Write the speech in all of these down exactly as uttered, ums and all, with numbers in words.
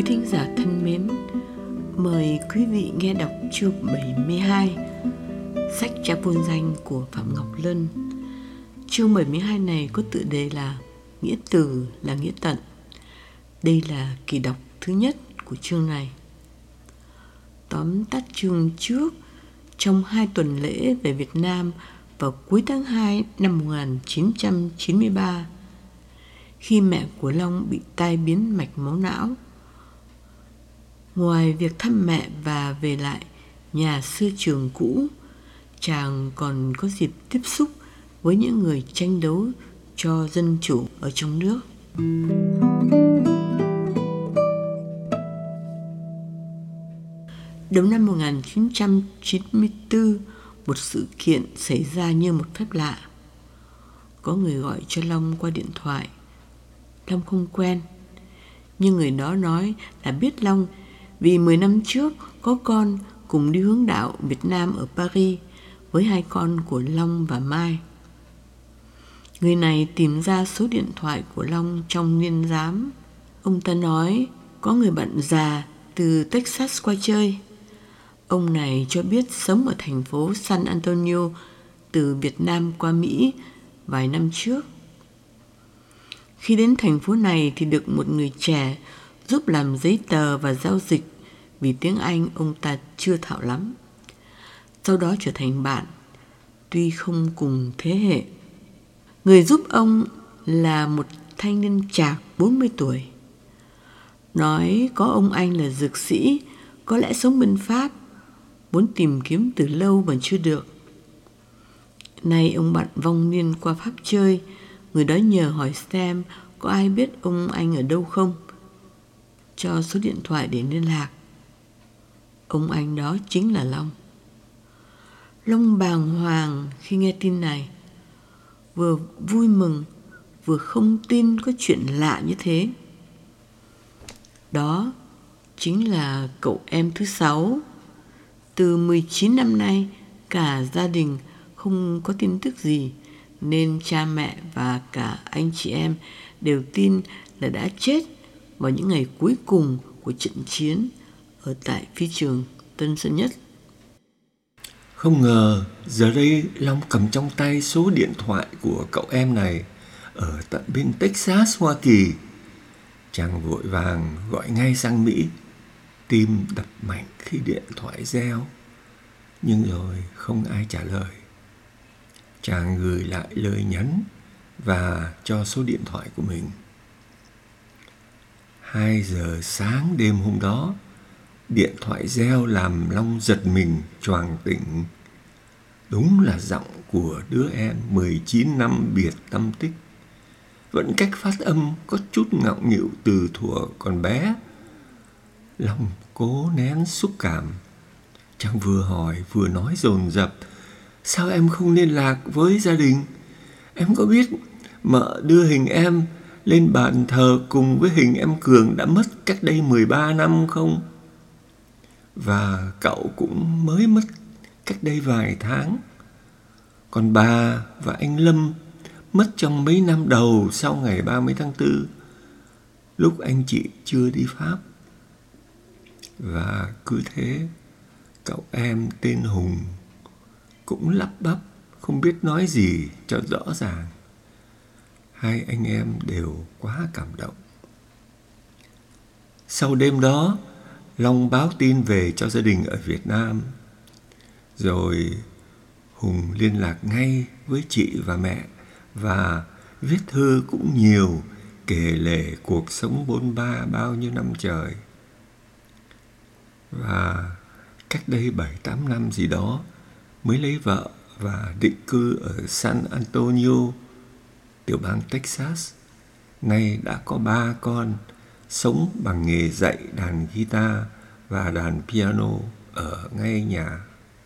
thính giả thân mến, mời quý vị nghe đọc chương bảy mươi hai, sách Cha Buôn Danh của Phạm Ngọc Lân. Chương bảy mươi hai này có tựa đề là Nghĩa từ là nghĩa tận. Đây là kỳ đọc thứ nhất của chương này. Tóm tắt chương trước, trong hai tuần lễ về Việt Nam vào cuối tháng hai năm một nghìn chín trăm chín mươi ba, khi mẹ của Long bị tai biến mạch máu não, ngoài việc thăm mẹ và về lại nhà sư trường cũ, chàng còn có dịp tiếp xúc với những người tranh đấu cho dân chủ ở trong nước. Đầu năm một nghìn chín trăm chín mươi tư, một sự kiện xảy ra như một phép lạ. Có người gọi cho Long qua điện thoại. Long không quen, nhưng người đó nói là biết Long vì mười năm trước có con cùng đi hướng đạo Việt Nam ở Paris với hai con của Long và Mai. Người này tìm ra số điện thoại của Long trong niên giám. Ông ta nói có người bạn già từ Texas qua chơi. Ông này cho biết sống ở thành phố San Antonio từ Việt Nam qua Mỹ vài năm trước. Khi đến thành phố này thì được một người trẻ giúp làm giấy tờ và giao dịch vì tiếng Anh ông ta chưa thạo lắm. Sau đó trở thành bạn, tuy không cùng thế hệ. Người giúp ông là một thanh niên chạc bốn mươi tuổi. Nói có ông anh là dược sĩ, có lẽ sống bên Pháp, muốn tìm kiếm từ lâu mà chưa được. Nay ông bạn vong niên qua Pháp chơi, người đó nhờ hỏi xem có ai biết ông anh ở đâu không, cho số điện thoại để liên lạc. Ông anh đó chính là Long. Long bàng hoàng khi nghe tin này, vừa vui mừng vừa không tin có chuyện lạ như thế. Đó chính là cậu em thứ sáu. Từ mười chín năm nay, cả gia đình không có tin tức gì, nên cha mẹ và cả anh chị em đều tin là đã chết vào những ngày cuối cùng của trận chiến ở tại phi trường Tân Sơn Nhất. Không ngờ giờ đây Long cầm trong tay số điện thoại của cậu em này ở tận bên Texas, Hoa Kỳ. Chàng vội vàng gọi ngay sang Mỹ. Tim đập mạnh khi điện thoại reo, nhưng rồi không ai trả lời. Chàng gửi lại lời nhắn và cho số điện thoại của mình. Hai giờ sáng đêm hôm đó, điện thoại reo làm Long giật mình choàng tỉnh. Đúng là giọng của đứa em mười chín năm biệt tâm tích. Vẫn cách phát âm có chút ngạo nghịu từ thuở còn bé. Long cố nén xúc cảm. Chàng vừa hỏi vừa nói dồn dập: sao em không liên lạc với gia đình? Em có biết mợ đưa hình em lên bàn thờ cùng với hình em Cường đã mất cách đây mười ba năm không? Và cậu cũng mới mất cách đây vài tháng. Còn bà và anh Lâm mất trong mấy năm đầu sau ngày ba mươi tháng tư, lúc anh chị chưa đi Pháp. Và cứ thế, cậu em tên Hùng cũng lắp bắp không biết nói gì cho rõ ràng. Hai anh em đều quá cảm động. Sau đêm đó, Long báo tin về cho gia đình ở Việt Nam. Rồi Hùng liên lạc ngay với chị và mẹ và viết thư cũng nhiều, kể lể cuộc sống bôn ba bao nhiêu năm trời. Và cách đây bảy tám năm gì đó mới lấy vợ và định cư ở San Antonio, tiểu bang Texas. Nay đã có ba con, sống bằng nghề dạy đàn guitar và đàn piano ở ngay nhà.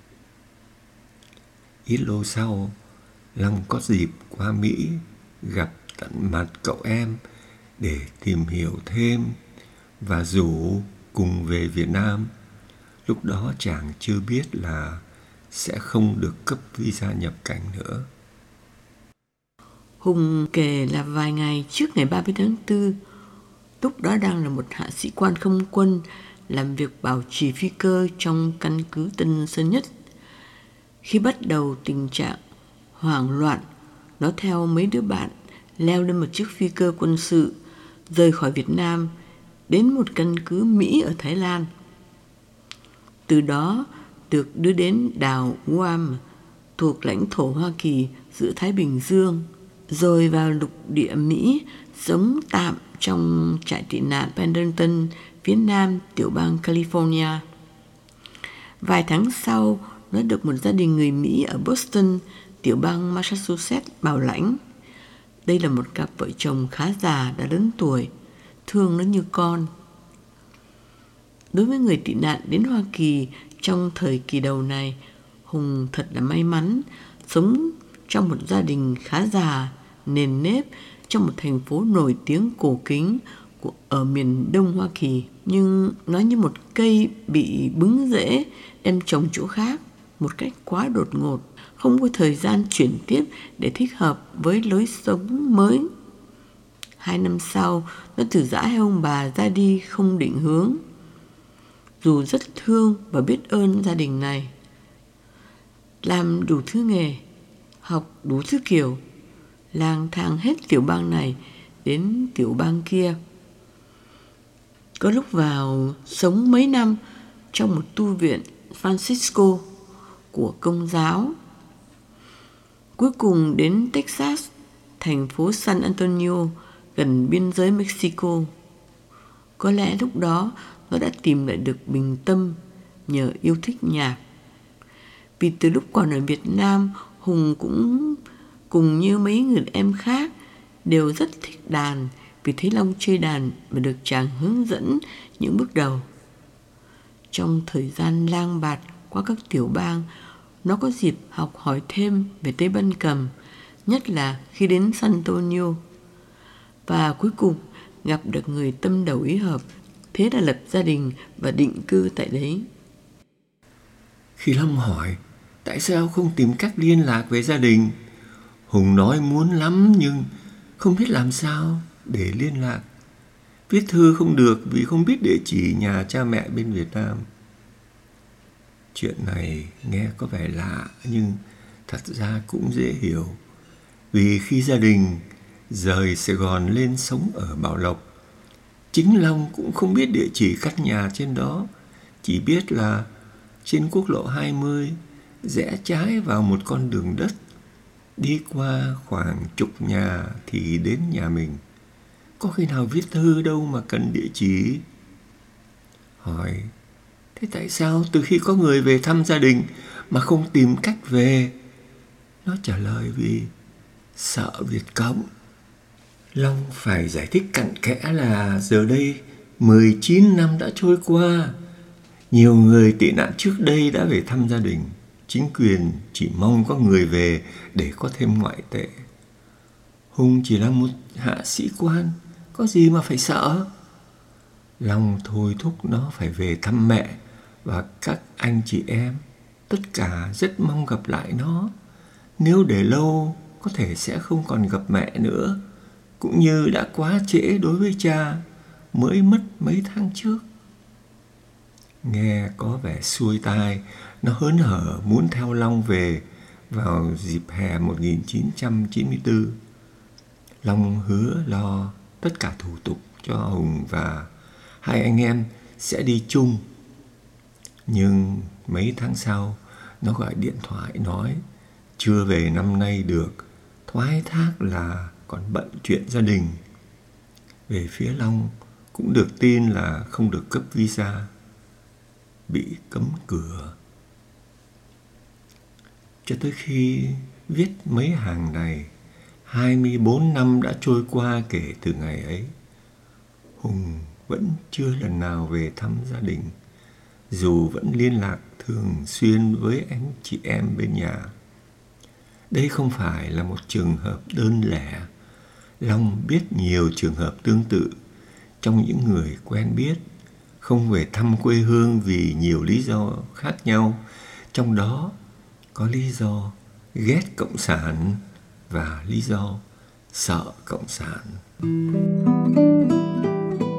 Ít lâu sau, Long có dịp qua Mỹ gặp tận mặt cậu em để tìm hiểu thêm và rủ cùng về Việt Nam. Lúc đó chàng chưa biết là sẽ không được cấp visa nhập cảnh nữa. Hùng kể là vài ngày trước ngày ba mươi tháng tư, lúc đó đang là một hạ sĩ quan không quân làm việc bảo trì phi cơ trong căn cứ Tân Sơn Nhất. Khi bắt đầu tình trạng hoảng loạn, nó theo mấy đứa bạn leo lên một chiếc phi cơ quân sự, rời khỏi Việt Nam, đến một căn cứ Mỹ ở Thái Lan. Từ đó được đưa đến đảo Guam thuộc lãnh thổ Hoa Kỳ giữa Thái Bình Dương, rồi vào lục địa Mỹ, sống tạm trong trại tị nạn Pendleton, phía nam tiểu bang California. Vài tháng sau, nó được một gia đình người Mỹ ở Boston, tiểu bang Massachusetts bảo lãnh. Đây là một cặp vợ chồng khá già, đã lớn tuổi, thương nó như con. Đối với người tị nạn đến Hoa Kỳ trong thời kỳ đầu này, Hùng thật là may mắn, sống trong một gia đình khá già, nền nếp, trong một thành phố nổi tiếng cổ kính của ở miền Đông Hoa Kỳ. Nhưng nó như một cây bị bứng rễ đem trồng chỗ khác một cách quá đột ngột, không có thời gian chuyển tiếp để thích hợp với lối sống mới. Hai năm sau, nó từ giã hai ông bà ra đi không định hướng. Dù rất thương và biết ơn gia đình này, làm đủ thứ nghề, học đủ thứ kiểu, lang thang hết tiểu bang này đến tiểu bang kia. Có lúc vào sống mấy năm trong một tu viện Francisco của Công giáo. Cuối cùng đến Texas, thành phố San Antonio gần biên giới Mexico. Có lẽ lúc đó nó đã tìm lại được bình tâm nhờ yêu thích nhạc. Vì từ lúc còn ở Việt Nam, Hùng cũng cùng như mấy người em khác đều rất thích đàn, vì thấy Long chơi đàn và được chàng hướng dẫn những bước đầu. Trong thời gian lang bạt qua các tiểu bang, nó có dịp học hỏi thêm về Tây Ban cầm, nhất là khi đến San Antonio. Và cuối cùng gặp được người tâm đầu ý hợp, thế là lập gia đình và định cư tại đấy. Khi Long hỏi tại sao không tìm cách liên lạc với gia đình, Hùng nói muốn lắm nhưng không biết làm sao để liên lạc. Viết thư không được vì không biết địa chỉ nhà cha mẹ bên Việt Nam. Chuyện này nghe có vẻ lạ nhưng thật ra cũng dễ hiểu. Vì khi gia đình rời Sài Gòn lên sống ở Bảo Lộc, chính Long cũng không biết địa chỉ căn nhà trên đó, chỉ biết là trên quốc lộ hai mươi rẽ trái vào một con đường đất, đi qua khoảng chục nhà thì đến nhà mình. Có khi nào viết thư đâu mà cần địa chỉ. Hỏi, thế tại sao từ khi có người về thăm gia đình mà không tìm cách về? Nó trả lời vì sợ Việt Cộng. Long phải giải thích cặn kẽ là giờ đây mười chín năm đã trôi qua. Nhiều người tị nạn trước đây đã về thăm gia đình. Chính quyền chỉ mong có người về để có thêm ngoại tệ. Hùng chỉ là một hạ sĩ quan, có gì mà phải sợ. Long thôi thúc nó phải về thăm mẹ và các anh chị em. Tất cả rất mong gặp lại nó. Nếu để lâu, có thể sẽ không còn gặp mẹ nữa, cũng như đã quá trễ đối với cha, mới mất mấy tháng trước. Nghe có vẻ xuôi tai, nó hớn hở muốn theo Long về vào dịp hè một nghìn chín trăm chín mươi tư. Long hứa lo tất cả thủ tục cho Hùng và hai anh em sẽ đi chung. Nhưng mấy tháng sau, nó gọi điện thoại nói chưa về năm nay được, thoái thác là còn bận chuyện gia đình. Về phía Long cũng được tin là không được cấp visa, bị cấm cửa. Cho tới khi viết mấy hàng này, hai mươi bốn năm đã trôi qua kể từ ngày ấy. Hùng vẫn chưa lần nào về thăm gia đình, dù vẫn liên lạc thường xuyên với anh chị em bên nhà. Đây không phải là một trường hợp đơn lẻ. Long biết nhiều trường hợp tương tự trong những người quen biết, không về thăm quê hương vì nhiều lý do khác nhau, trong đó có lý do ghét Cộng sản và lý do sợ Cộng sản.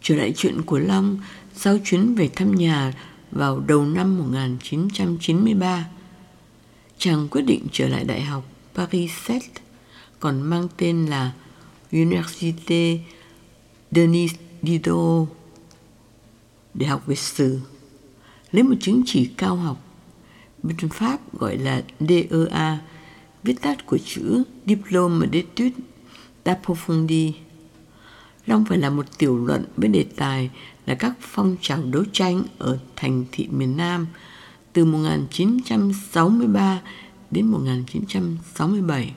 Trở lại chuyện của Long sau chuyến về thăm nhà vào đầu năm một nghìn chín trăm chín mươi ba. Chàng quyết định trở lại Đại học Paris bảy, còn mang tên là Université Denis Diderot, để học về sử, lấy một chứng chỉ cao học, bên Pháp gọi là đê e a, viết tắt của chữ Diplôme d'études approfondies. Long phải làm một tiểu luận với đề tài là các phong trào đấu tranh ở thành thị miền Nam từ một nghìn chín trăm sáu mươi ba đến một nghìn chín trăm sáu mươi bảy.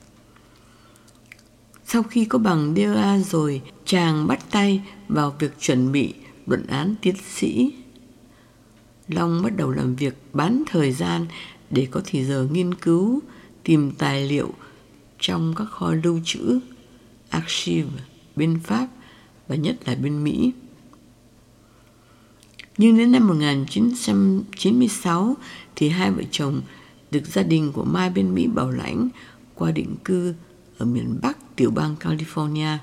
Sau khi có bằng đê e a rồi, chàng bắt tay vào việc chuẩn bị luận án tiến sĩ. Long bắt đầu làm việc bán thời gian để có thì giờ nghiên cứu, tìm tài liệu trong các kho lưu trữ, archive bên Pháp và nhất là bên Mỹ. Nhưng đến năm một nghìn chín trăm chín mươi sáu thì hai vợ chồng được gia đình của Mai bên Mỹ bảo lãnh qua định cư ở miền Bắc tiểu bang California.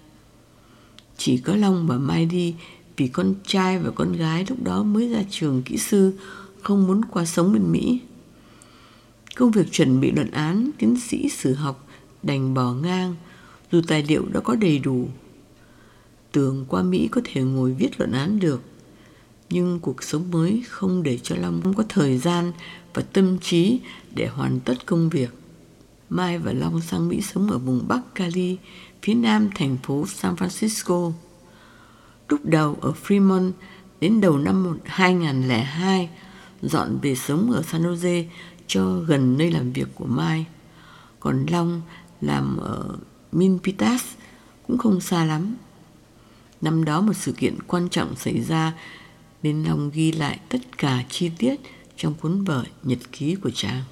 Chỉ có Long và Mai đi vì con trai và con gái lúc đó mới ra trường kỹ sư không muốn qua sống bên Mỹ. Công việc chuẩn bị luận án tiến sĩ sử học đành bỏ ngang dù tài liệu đã có đầy đủ. Tưởng qua Mỹ có thể ngồi viết luận án được, nhưng cuộc sống mới không để cho Long không có thời gian và tâm trí để hoàn tất công việc. Mai và Long sang Mỹ sống ở vùng Bắc Cali, phía nam thành phố San Francisco. Lúc đầu ở Fremont, đến đầu năm hai nghìn không trăm lẻ hai, dọn về sống ở San Jose cho gần nơi làm việc của Mai. Còn Long làm ở Milpitas, cũng không xa lắm. Năm đó một sự kiện quan trọng xảy ra nên Long ghi lại tất cả chi tiết trong cuốn vở nhật ký của chàng.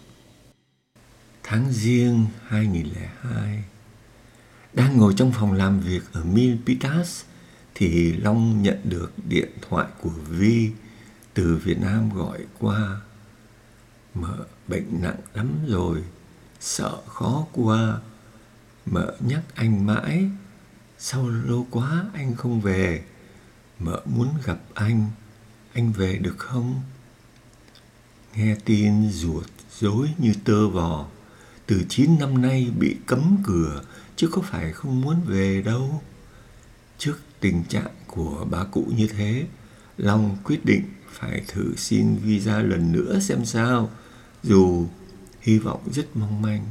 Tháng Giêng hai nghìn không trăm lẻ hai, đang ngồi trong phòng làm việc ở Milpitas thì Long nhận được điện thoại của Vi từ Việt Nam gọi qua. Mợ bệnh nặng lắm rồi, sợ khó qua. Mợ nhắc anh mãi, sao lâu quá anh không về. Mợ muốn gặp anh, anh về được không? Nghe tin ruột rối như tơ vò. Từ chín năm nay bị cấm cửa, chứ có phải không muốn về đâu. Trước tình trạng của bà cụ như thế, Long quyết định phải thử xin visa lần nữa xem sao, dù hy vọng rất mong manh.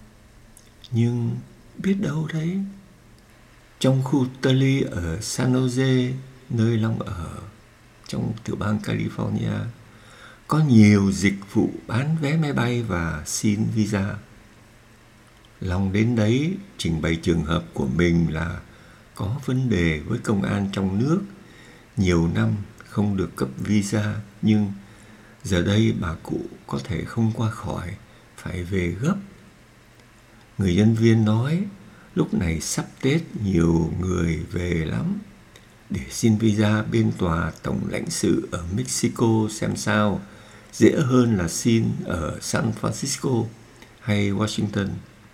Nhưng biết đâu đấy, trong khu Tully ở San Jose, nơi Long ở, trong tiểu bang California, có nhiều dịch vụ bán vé máy bay và xin visa. Long đến đấy trình bày trường hợp của mình là có vấn đề với công an trong nước, nhiều năm không được cấp visa, nhưng giờ đây bà cụ có thể không qua khỏi, phải về gấp. Người nhân viên nói lúc này sắp Tết nhiều người về lắm, để xin visa bên tòa tổng lãnh sự ở Mexico xem sao, dễ hơn là xin ở San Francisco hay Washington.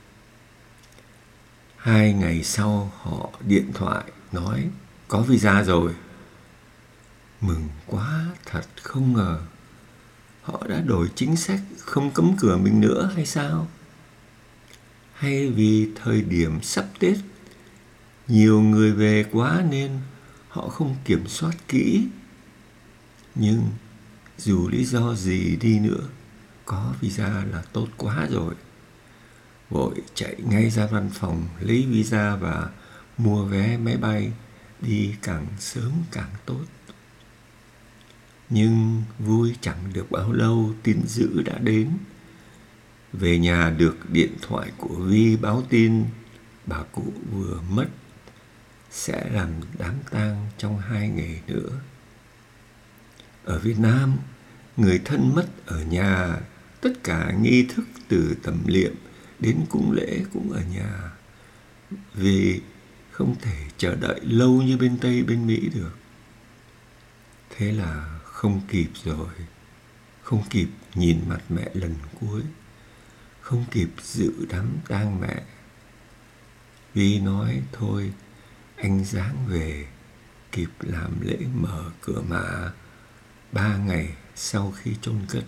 Hai ngày sau họ điện thoại nói có visa rồi. Mừng quá, thật không ngờ. Họ đã đổi chính sách không cấm cửa mình nữa hay sao? Hay vì thời điểm sắp Tết, nhiều người về quá nên họ không kiểm soát kỹ. Nhưng dù lý do gì đi nữa, có visa là tốt quá rồi. Vội chạy ngay ra văn phòng lấy visa và mua vé máy bay, đi càng sớm càng tốt. Nhưng vui chẳng được bao lâu, tin dữ đã đến. Về nhà được điện thoại của Vi báo tin bà cụ vừa mất, sẽ làm đám tang trong hai ngày nữa. Ở Việt Nam, người thân mất ở nhà, tất cả nghi thức từ tẩm liệm đến cúng lễ cũng ở nhà, vì không thể chờ đợi lâu như bên Tây bên Mỹ được. Thế là không kịp rồi, không kịp nhìn mặt mẹ lần cuối, không kịp dự đám tang mẹ. Vi nói thôi anh ráng về, kịp làm lễ mở cửa mả ba ngày sau khi chôn cất.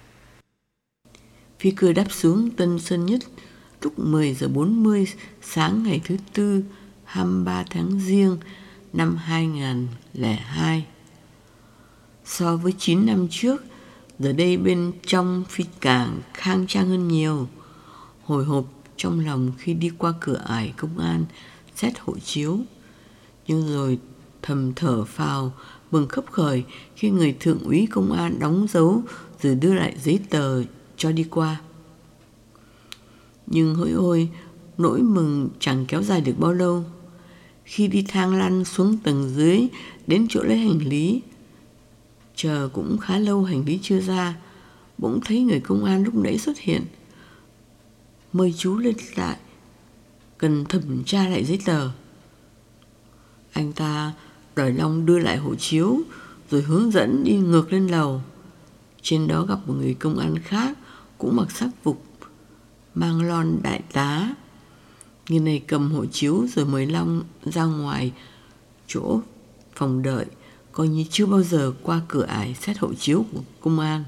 Phi cơ đáp xuống Tân Sơn Nhất lúc mười giờ bốn mươi sáng ngày thứ Tư, hai mươi ba tháng Giêng năm hai nghìn không trăm lẻ hai. So với chín năm trước, giờ đây bên trong phi cảng khang trang hơn nhiều. Hồi hộp trong lòng khi đi qua cửa ải công an xét hộ chiếu, nhưng rồi thầm thở phào mừng khấp khởi khi người thượng úy công an đóng dấu rồi đưa lại giấy tờ cho đi qua. Nhưng hỡi ôi, nỗi mừng chẳng kéo dài được bao lâu. Khi đi thang lăn xuống tầng dưới đến chỗ lấy hành lý, chờ cũng khá lâu hành lý chưa ra, bỗng thấy người công an lúc nãy xuất hiện. Mời chú lên lại, cần thẩm tra lại giấy tờ. Anh ta đòi Long đưa lại hộ chiếu rồi hướng dẫn đi ngược lên lầu. Trên đó gặp một người công an khác cũng mặc sắc phục, mang lon đại tá. Người này cầm hộ chiếu rồi mời Long ra ngoài chỗ phòng đợi, coi như chưa bao giờ qua cửa ải xét hộ chiếu của công an.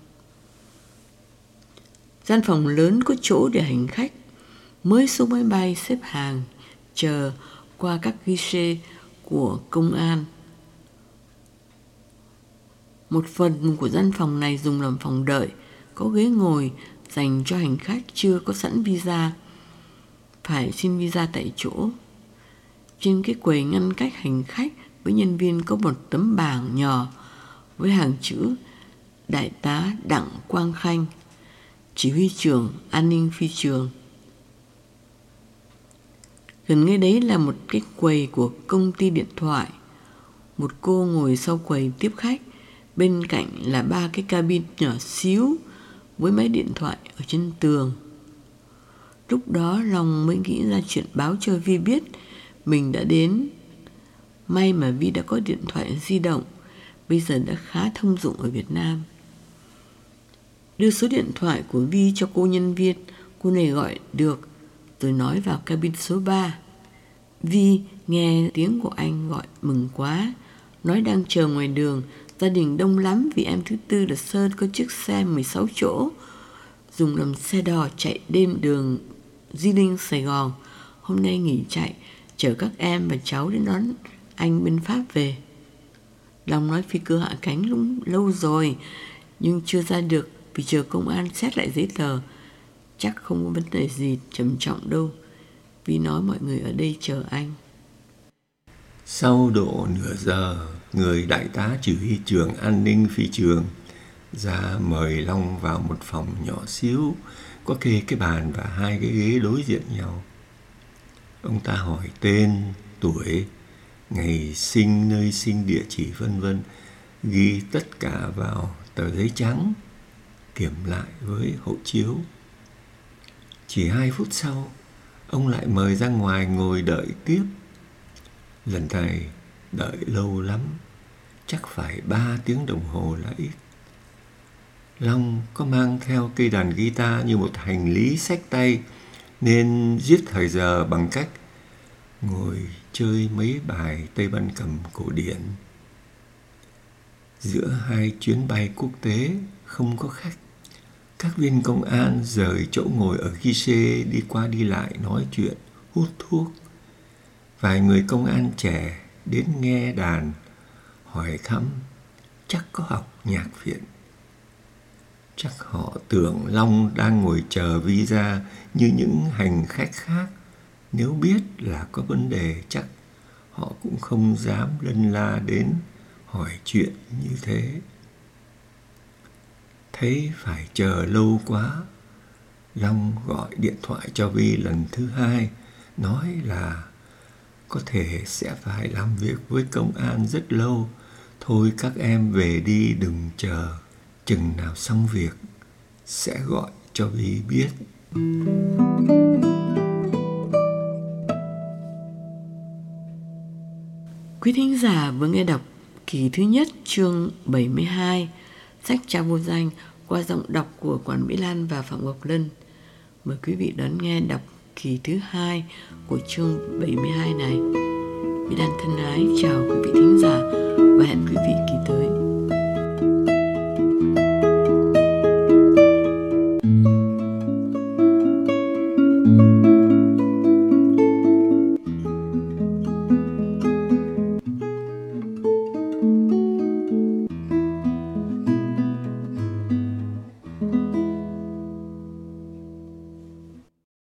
Gian phòng lớn có chỗ để hành khách mới xuống máy bay xếp hàng chờ qua các guichet của công an. Một phần của gian phòng này dùng làm phòng đợi, có ghế ngồi dành cho hành khách chưa có sẵn visa, phải xin visa tại chỗ. Trên cái quầy ngăn cách hành khách với nhân viên có một tấm bảng nhỏ với hàng chữ Đại tá Đặng Quang Khanh, chỉ huy trưởng an ninh phi trường. Gần ngay đấy là một cái quầy của công ty điện thoại. Một cô ngồi sau quầy tiếp khách, bên cạnh là ba cái cabin nhỏ xíu với máy điện thoại ở trên tường. Lúc đó Long mới nghĩ ra chuyện báo cho Vi biết mình đã đến. May mà Vi đã có điện thoại di động, bây giờ đã khá thông dụng ở Việt Nam. Đưa số điện thoại của Vi cho cô nhân viên, cô này gọi được rồi nói vào cabin số ba. Vi nghe tiếng của anh gọi mừng quá, nói đang chờ ngoài đường, gia đình đông lắm vì em thứ Tư là Sơn có chiếc xe mười sáu chỗ, dùng làm xe đò chạy đêm đường Di Linh Sài Gòn. Hôm nay nghỉ chạy, chở các em và cháu đến đón anh bên Pháp về. Long nói phi cơ hạ cánh lúc lâu rồi, nhưng chưa ra được vì chờ công an xét lại giấy tờ. Chắc không có vấn đề gì trầm trọng đâu. Vi nói mọi người ở đây chờ anh. Sau độ nửa giờ, người đại tá chỉ huy trưởng an ninh phi trường ra mời Long vào một phòng nhỏ xíu, có kê cái bàn và hai cái ghế đối diện nhau. Ông ta hỏi tên, tuổi, ngày sinh, nơi sinh, địa chỉ vân vân, ghi tất cả vào tờ giấy trắng, kiểm lại với hộ chiếu. Chỉ hai phút sau, ông lại mời ra ngoài ngồi đợi tiếp. Lần này đợi lâu lắm, chắc phải ba tiếng đồng hồ là ít. Long có mang theo cây đàn guitar như một hành lý xách tay, nên giết thời giờ bằng cách ngồi chơi mấy bài Tây Ban Cầm cổ điển. Giữa hai chuyến bay quốc tế không có khách, các viên công an rời chỗ ngồi ở guichet đi qua đi lại nói chuyện, hút thuốc. Vài người công an trẻ đến nghe đàn, hỏi thăm, chắc có học nhạc viện. Chắc họ tưởng Long đang ngồi chờ visa như những hành khách khác. Nếu biết là có vấn đề, chắc họ cũng không dám lân la đến hỏi chuyện như thế. Thấy phải chờ lâu quá, Long gọi điện thoại cho Vi lần thứ hai, nói là có thể sẽ phải làm việc với công an rất lâu. Thôi các em về đi, đừng chờ. Chừng nào xong việc, sẽ gọi cho Vi biết. Quý thính giả vừa nghe đọc kỳ thứ nhất chương bảy mươi hai sách Cha Vô Danh qua giọng đọc của Quản Mỹ Lan và Phạm Ngọc Lân. Mời quý vị đón nghe đọc kỳ thứ hai của chương bảy mươi hai này. Mỹ Đan thân ái chào quý vị thính giả và hẹn quý vị kỳ tới.